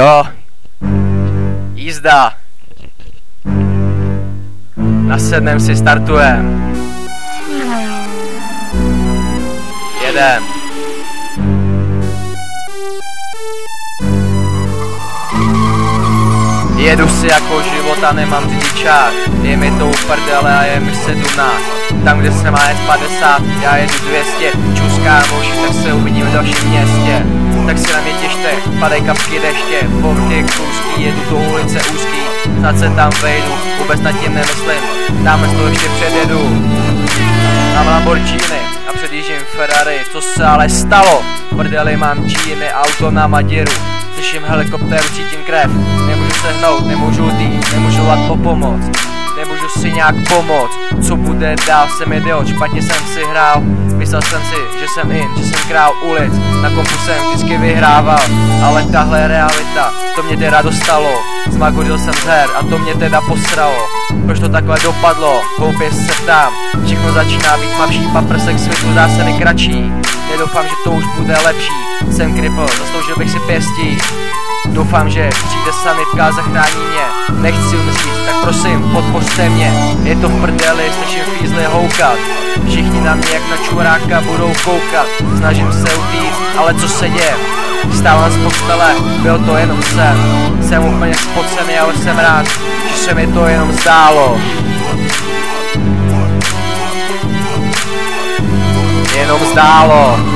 Jo. Jízda. Nasednem si, startujem. Jedem. Jedu si jako života, nemám řidičák. Je mi to uprdele a je mi 17. Tam, kde se má jet 50, já jedu 200. Čus kámoši, tak se uvidíme v dalším městě. Tak si na mě těšte, padej kapky deště. Povrchy kůzký, jedu do ulice úzký. Snad se tam vejdu, vůbec nad tím nemyslím. Dáme z toho ještě předjedu. Mám Lamborghini a předjíždím Ferrari. Co se ale stalo? V prdeli mám Číny, auto na Maděru. Slyším helikoptéru, cítím krev. Nemůžu se hnout, nemůžu dít, nemůžu volat o pomoc. Nemůžu si nějak pomoct. Co bude dál, jsem idiot, špatně jsem si hrál. Myslel jsem si, že jsem že jsem král ulic. Na kompu jsem vždycky vyhrával. Ale tahle je realita, to mě teda dostalo. Zmagodil jsem z her a to mě teda posralo. Proč to takhle dopadlo? Hloupě se ptám. Všechno začíná být tmavší, paprsek světlu zdá se mi kratší. Nedoufám, že to už bude lepší. Jsem kripl, zasloužil bych si pěstí. Doufám, že přijde sanitka a zachrání mě. Nechci umřít, tak prosím, podpořte mě. Je to v prdeli, slyším fízly houkat. Všichni na mě jak na čuráka budou koukat. Snažím se utíct, ale co se děje? Vstávám z postele, byl to jenom sen. Jsem úplně spocený, ale jsem rád, že se mi to jenom zdálo. Jenom zdálo.